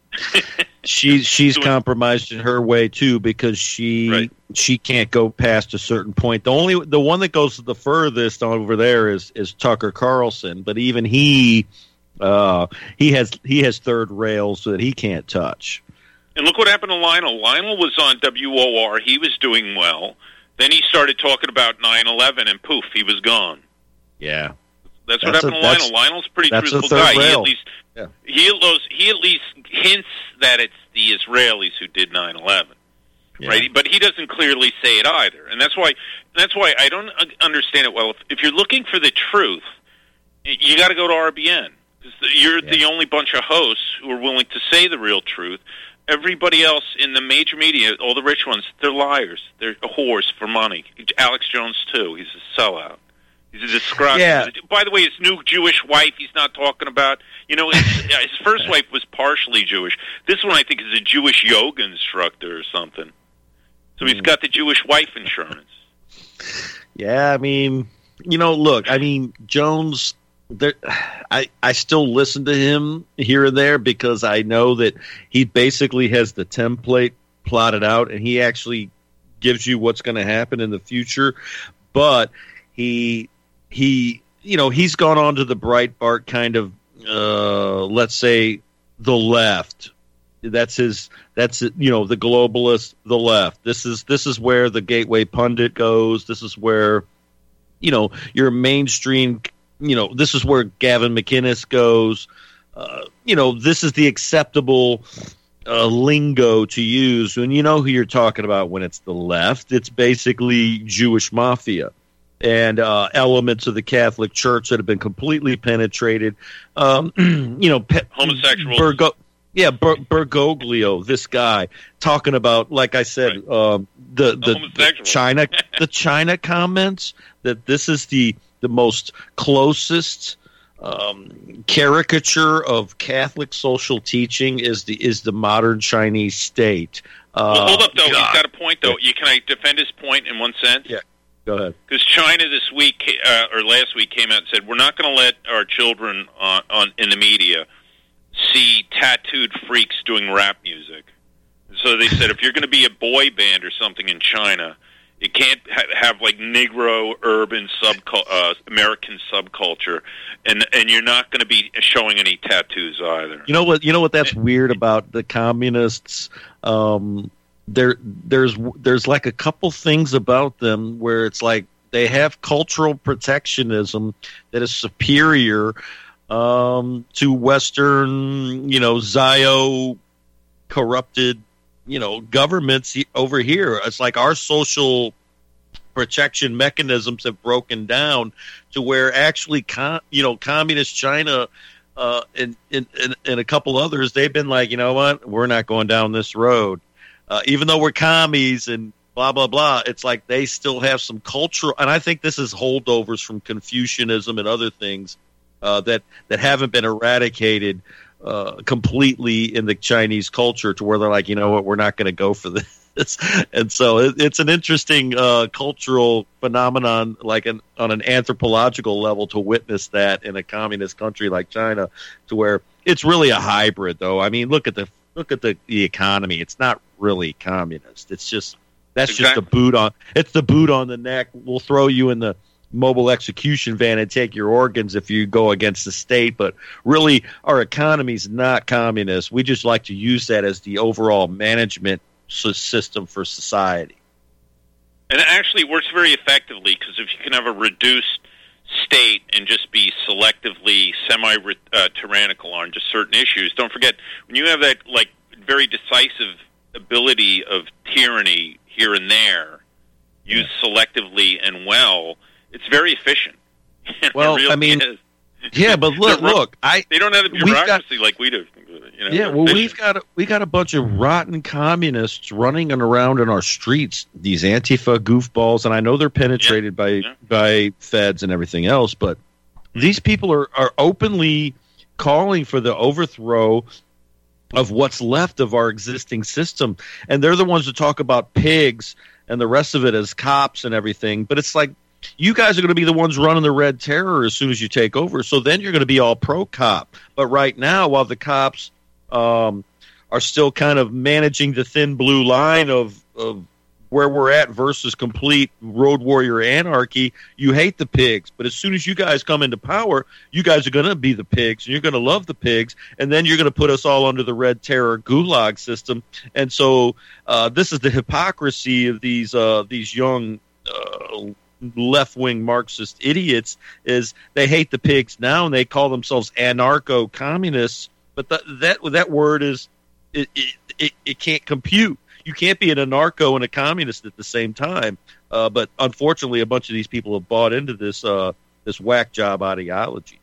she's she's so compromised in her way too because she right. she can't go past a certain point. The only the one that goes the furthest over there is is Tucker Carlson, but even he uh, he has he has third rails that he can't touch. And look what happened to Lionel. Lionel was on W O R. He was doing well. Then he started talking about nine eleven, and poof, he was gone. Yeah. That's what that's happened a, to Lionel. Lionel's a pretty truthful guy. He at least yeah. he, he at least hints that it's the Israelis who did nine eleven, yeah. right? But he doesn't clearly say it either, and that's why that's why I don't understand it well. If, if you're looking for the truth, you got to go to R B N because you're yeah. the only bunch of hosts who are willing to say the real truth. Everybody else in the major media, all the rich ones, they're liars. They're whores for money. Alex Jones too. He's a sellout. He's a disgrace. Yeah. By the way, his new Jewish wife he's not talking about. You know, his, his first wife was partially Jewish. This one I think is a Jewish yoga instructor or something. So he's got the Jewish wife insurance. Yeah, I mean, you know, look, I mean, Jones, there, I, I still listen to him here and there because I know that he basically has the template plotted out and he actually gives you what's going to happen in the future. But he... He, you know, he's gone on to the Breitbart kind of, uh, let's say, the left. That's his. That's you know, the globalist, the left. This is this is where the Gateway Pundit goes. This is where, you know, your mainstream. You know, this is where Gavin McInnes goes. Uh, you know, this is the acceptable uh, lingo to use when you know who you're talking about when it's the left. It's basically Jewish mafia and uh, elements of the Catholic Church that have been completely penetrated. Um, you know, pe- homosexuals. Bergo- yeah, Ber- Bergoglio, this guy talking about, like I said, right. um, the the, the China the China comments that this is the the most closest. Um, caricature of Catholic social teaching is the is the modern Chinese state. Uh, well, hold up, though. God. He's got a point, though. You, can I defend his point in one sense? Yeah, go ahead. Because China this week, uh, or last week, came out and said, we're not going to let our children on, on in the media see tattooed freaks doing rap music. So they said, if you're going to be a boy band or something in China, it can't ha- have like Negro urban sub uh, American subculture, and and you're not going to be showing any tattoos either. You know what? You know what? That's weird about the communists. Um, there, there's there's like a couple things about them where it's like they have cultural protectionism that is superior um, to Western, you know, Zio corrupted. You know, governments over here. It's like our social protection mechanisms have broken down to where actually, com, you know, communist China uh, and, and, and a couple others, they've been like, you know what, we're not going down this road. Uh, even though we're commies and blah, blah, blah, it's like they still have some cultural, and I think this is holdovers from Confucianism and other things uh, that, that haven't been eradicated Uh, completely in the Chinese culture to where they're like, you know what, we're not going to go for this. And so it, it's an interesting uh, cultural phenomenon, like an, on an anthropological level, to witness that in a communist country like China, to where it's really a hybrid, though. I mean, look at the look at the, the economy. It's not really communist. It's just that's exactly. just a boot on. It's the boot on the neck. We'll throw you in the mobile execution van and take your organs if you go against the state, but really our economy is not communist. We just like to use that as the overall management system for society. And it actually works very effectively, because if you can have a reduced state and just be selectively semi-tyrannical on just certain issues, don't forget, when you have that like very decisive ability of tyranny here and there, used yeah. selectively and well, it's very efficient. Well, really I mean, is. yeah, but look, look, I they don't have the bureaucracy got, like we do. You know, yeah, well, efficient. we've got a, we got a bunch of rotten communists running around in our streets. These Antifa goofballs, and I know they're penetrated yeah. by yeah. by feds and everything else, but these people are are openly calling for the overthrow of what's left of our existing system, and they're the ones that talk about pigs and the rest of it as cops and everything. But it's like, you guys are going to be the ones running the red terror as soon as you take over. So then you're going to be all pro-cop. But right now, while the cops um, are still kind of managing the thin blue line of, of where we're at versus complete road warrior anarchy, you hate the pigs. But as soon as you guys come into power, you guys are going to be the pigs, and you're going to love the pigs, and then you're going to put us all under the red terror gulag system. And so uh, this is the hypocrisy of these uh, these young uh, left-wing Marxist idiots, is they hate the pigs now, and they call themselves anarcho-communists. But th- that that word is it, it, it, it can't compute. You can't be an anarcho and a communist at the same time. Uh, but unfortunately, a bunch of these people have bought into this uh, this whack job ideology.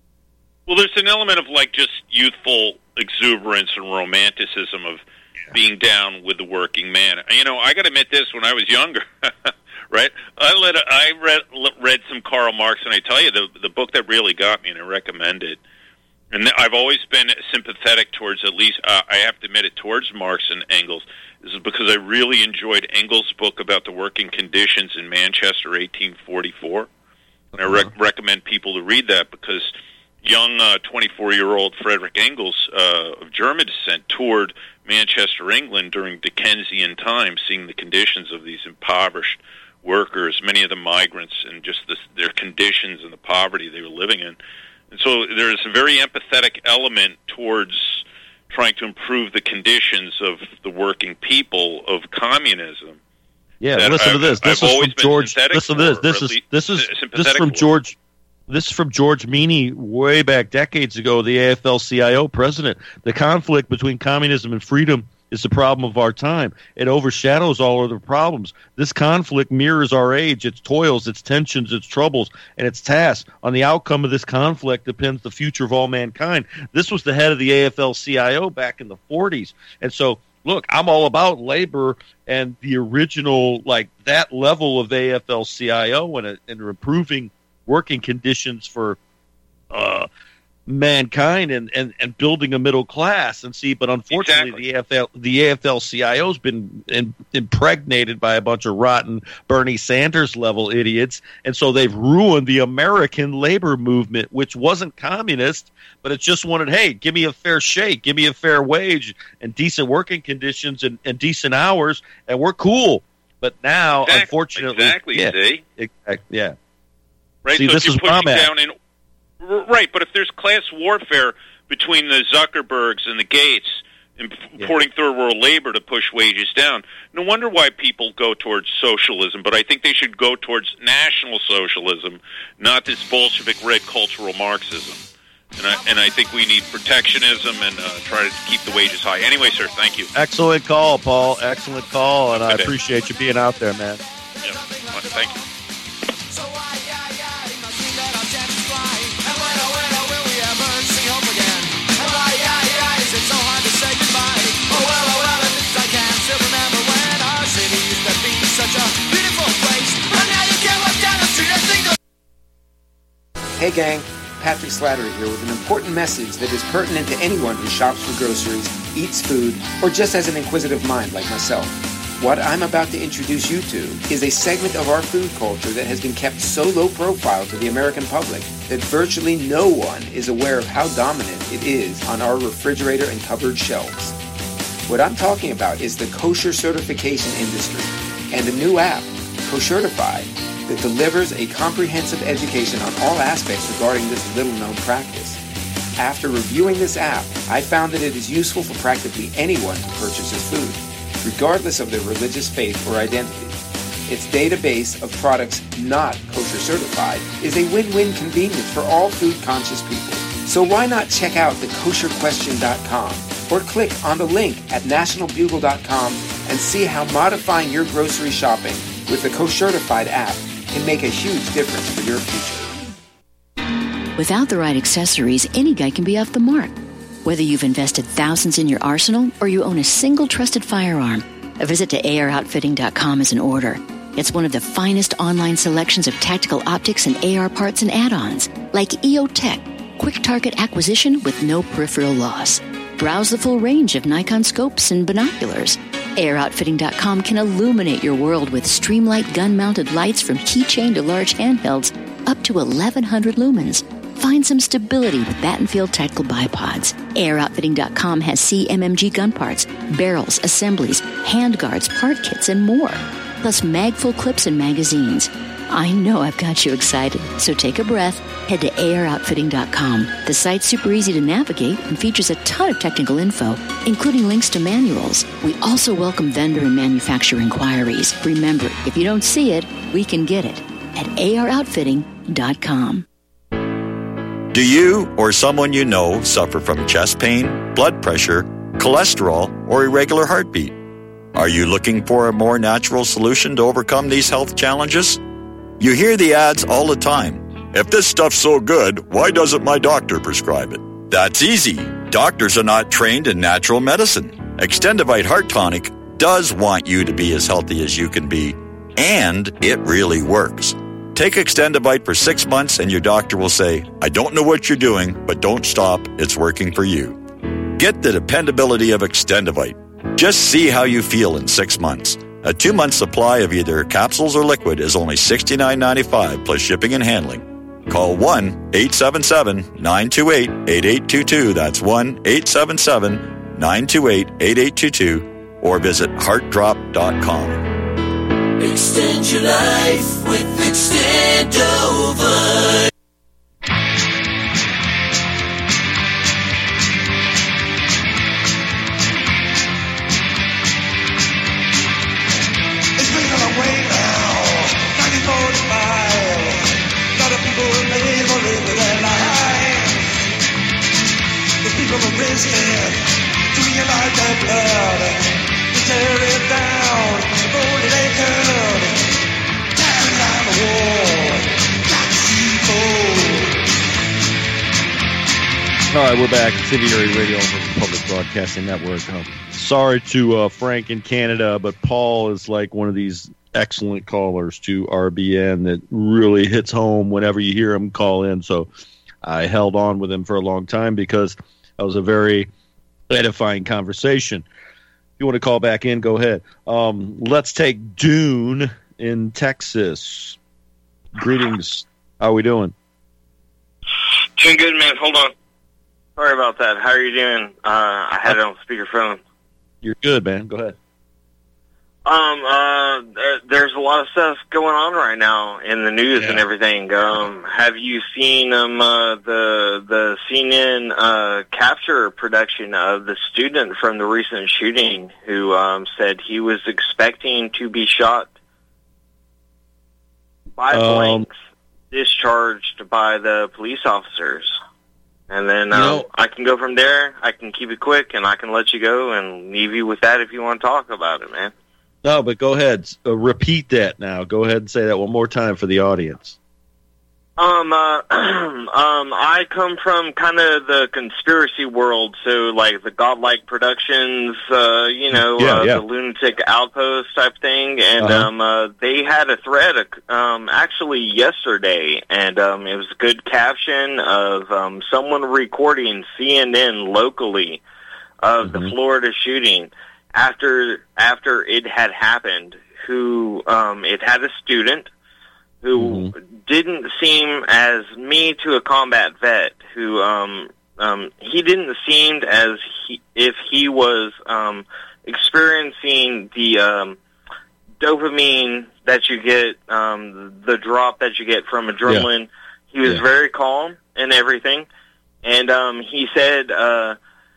Well, there's an element of like just youthful exuberance and romanticism of yeah. being down with the working man. You know, I got to admit this: when I was younger, right, I let I read read some Karl Marx, and I tell you, the the book that really got me, and I recommend it. And I've always been sympathetic towards, at least uh, I have to admit it, towards Marx and Engels. This is because I really enjoyed Engels' book about the working conditions in Manchester, eighteen forty-four. And I rec- recommend people to read that, because young uh, twenty-four-year-old Frederick Engels uh, of German descent toured Manchester, England during Dickensian times, seeing the conditions of these impoverished workers, many of them migrants, and just the, their conditions and the poverty they were living in. And so there's a very empathetic element towards trying to improve the conditions of the working people of communism. Yeah, listen I've, to this. This I've is from George. Listen to this. This is this is this is from George. This is from George Meany way back decades ago, the A F L C I O president. The conflict between communism and freedom is the problem of our time. It overshadows all other problems. This conflict mirrors our age, its toils, its tensions, its troubles, and its tasks. On the outcome of this conflict depends the future of all mankind. This was the head of the A F L C I O back in the forties. And so, look, I'm all about labor and the original, like, that level of A F L C I O and, and improving working conditions for uh, mankind and, and, and building a middle class. And see, but unfortunately, exactly. the A F L the A F L C I O has been in, impregnated by a bunch of rotten Bernie Sanders level idiots, and so they've ruined the American labor movement, which wasn't communist, but it just wanted, hey, give me a fair shake, give me a fair wage and decent working conditions and, and decent hours, and we're cool. But now, exactly. unfortunately, exactly, yeah, see? Exactly, yeah. Right, See, so this if is you're pushing where I'm at. down in right, but if there's class warfare between the Zuckerbergs and the Gates importing yeah. third world labor to push wages down, no wonder why people go towards socialism. But I think they should go towards national socialism, not this Bolshevik red cultural Marxism. And I and I think we need protectionism and uh, try to keep the wages high. Anyway, sir, thank you. Excellent call, Paul. Excellent call, and I Okay. appreciate you being out there, man. Yeah, thank you. Hey gang, Patrick Slattery here with an important message that is pertinent to anyone who shops for groceries, eats food, or just has an inquisitive mind like myself. What I'm about to introduce you to is a segment of our food culture that has been kept so low profile to the American public that virtually no one is aware of how dominant it is on our refrigerator and cupboard shelves. What I'm talking about is the kosher certification industry and a new app, Koshertified, that delivers a comprehensive education on all aspects regarding this little-known practice. After reviewing this app, I found that it is useful for practically anyone who purchases food, regardless of their religious faith or identity. Its database of products not kosher certified is a win-win convenience for all food-conscious people. So why not check out the kosher question dot com or click on the link at national bugle dot com and see how modifying your grocery shopping with the Koshertified app can make a huge difference for your future. Without the right accessories, any guy can be off the mark. Whether you've invested thousands in your arsenal or you own a single trusted firearm, a visit to A R outfitting dot com is in order. It's one of the finest online selections of tactical optics and A R parts and add-ons, like E O Tech, quick target acquisition with no peripheral loss. Browse the full range of Nikon scopes and binoculars. A R outfitting dot com can illuminate your world with Streamlight gun-mounted lights from keychain to large handhelds up to eleven hundred lumens. Find some stability with Battenfield tactical bipods. A R outfitting dot com has C M M G gun parts, barrels, assemblies, handguards, part kits, and more. Plus mag-full clips and magazines. I know I've got you excited, so take a breath. Head to A R outfitting dot com. The site's super easy to navigate and features a ton of technical info, including links to manuals. We also welcome vendor and manufacturer inquiries. Remember, if you don't see it, we can get it at A R outfitting dot com. Do you or someone you know suffer from chest pain, blood pressure, cholesterol, or irregular heartbeat? Are you looking for a more natural solution to overcome these health challenges? You hear the ads all the time. If this stuff's so good, why doesn't my doctor prescribe it? That's easy. Doctors are not trained in natural medicine. Extendivite Heart Tonic does want you to be as healthy as you can be, and it really works. Take Extendivite for six months and your doctor will say, I don't know what you're doing, but don't stop. It's working for you. Get the dependability of Extendivite. Just see how you feel in six months. A two-month supply of either capsules or liquid is only sixty-nine ninety-five plus shipping and handling. Call one eight seven seven, nine two eight, eight eight two two. That's one eight seven seven, nine two eight, eight eight two two. Or visit heart drop dot com. Extend your life with Extendovite. People live on All right, we're back. Incendiary Radio on the Public Broadcasting Network. Um, sorry to uh, Frank in Canada, but Paul is like one of these excellent callers to R B N that really hits home whenever you hear him call in. So I held on with him for a long time because that was a very edifying conversation. If you want to call back in, go ahead. Um, let's take Dune in Texas. Greetings. How are we doing? Doing good, man. Hold on. Sorry about that. How are you doing? Uh, I had it on speakerphone. You're good, man. Go ahead. Um, uh, there, there's a lot of stuff going on right now in the news Yeah. and everything. Um, have you seen um uh, the the C N N uh, capture production of the student from the recent shooting who um said he was expecting to be shot by Um, blanks discharged by the police officers? And then um, know- I can go from there. I can keep it quick, and I can let you go and leave you with that if you want to talk about it, man. No, but go ahead. Uh, repeat that now. Go ahead and say that one more time for the audience. Um, uh, um, I come from kind of the conspiracy world, so like the Godlike Productions, uh, you know, Yeah, uh, yeah. the Lunatic Outpost type thing, and Uh-huh. um, uh, they had a thread, uh, um, actually yesterday, and um, it was a good caption of um, someone recording C N N locally of the Florida shooting after after it had happened. Who um, it had a student who didn't seem as me to a combat vet, who um, um, he didn't seem as he, if he was um, experiencing the um, dopamine that you get, um, the drop that you get from adrenaline. He was Yeah. very calm and everything, and um, he said uh,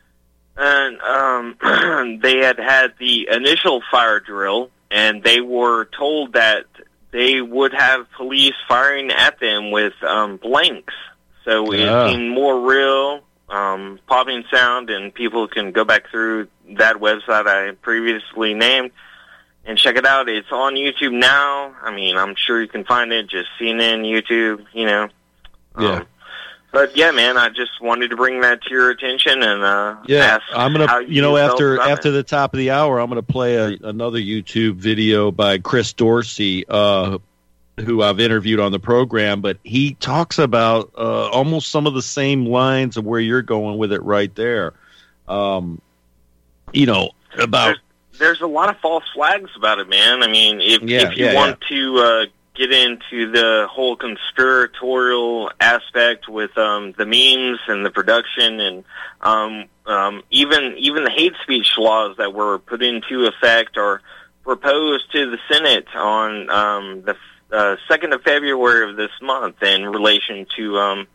and um, they had had the initial fire drill, and they were told that they would have police firing at them with um, blanks. So Yeah. it seemed more real, um, popping sound, and people can go back through that website I previously named and check it out. It's on YouTube now. I mean, I'm sure you can find it, just C N N, YouTube, you know. Yeah. Um, but yeah, man, I just wanted to bring that to your attention and uh, Yeah, ask I'm how gonna. You know, felt after about after it. the top of the hour, I'm gonna play a, another YouTube video by Chris Dorsey, uh, who I've interviewed on the program. But he talks about uh, almost some of the same lines of where you're going with it right there. Um, you know about There's a lot of false flags about it, man. I mean, if, Yeah, if you yeah, want to uh, get into the whole conspiratorial aspect with um, the memes and the production and um, um, even even the hate speech laws that were put into effect or proposed to the Senate on um, the uh, second of February of this month in relation to um,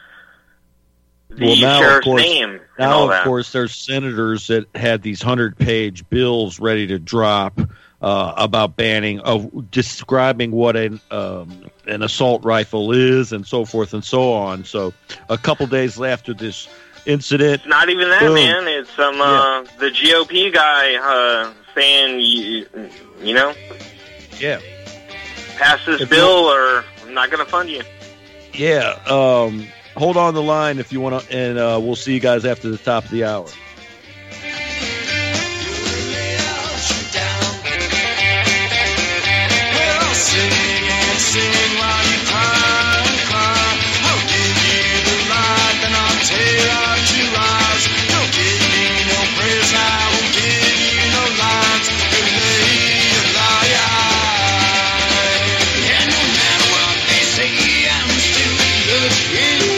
the well, now, sheriff's of course, name and now all of that. course, there's senators that had these hundred-page bills ready to drop uh, about banning, of describing what an um, an assault rifle is, and so forth and so on. So, a couple days after this incident, It's not even that, boom. man. It's um uh, the G O P guy uh, saying, you, you know, Yeah, pass this If bill you- or I'm not going to fund you. yeah. Um, hold on the line if you want to, and uh, we'll see you guys after the top of the hour. Well, sing and sing while you cry and cry. I'll give you the light, then I'll tear out your eyes. Don't give me no praise, I won't give you no lines. You lay a liar. And no matter what they say, I'm still in love with you.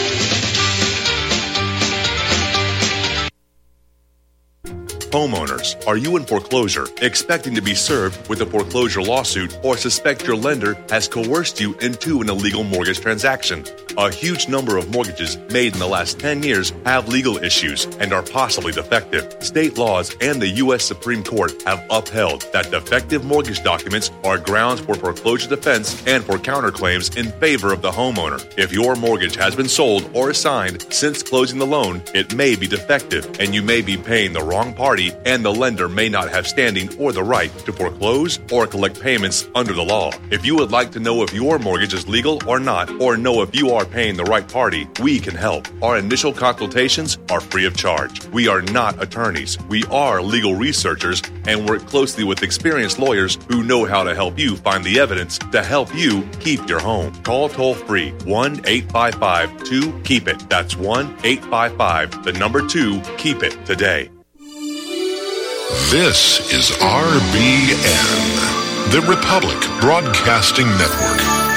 Homeowners, are you in foreclosure, expecting to be served with a foreclosure lawsuit, or suspect your lender has coerced you into an illegal mortgage transaction? A huge number of mortgages made in the last ten years have legal issues and are possibly defective. State laws and the U S Supreme Court have upheld that defective mortgage documents are grounds for foreclosure defense and for counterclaims in favor of the homeowner. If your mortgage has been sold or assigned since closing the loan, it may be defective and you may be paying the wrong party, and the lender may not have standing or the right to foreclose or collect payments under the law. If you would like to know if your mortgage is legal or not, or know if you are are paying the right party, we can help. Our initial consultations are free of charge. We are not attorneys. We are legal researchers and work closely with experienced lawyers who know how to help you find the evidence to help you keep your home. Call toll-free one eight five five two keep it. That's one eight five five, the number two, keep it today. This is R B N, the Republic Broadcasting Network.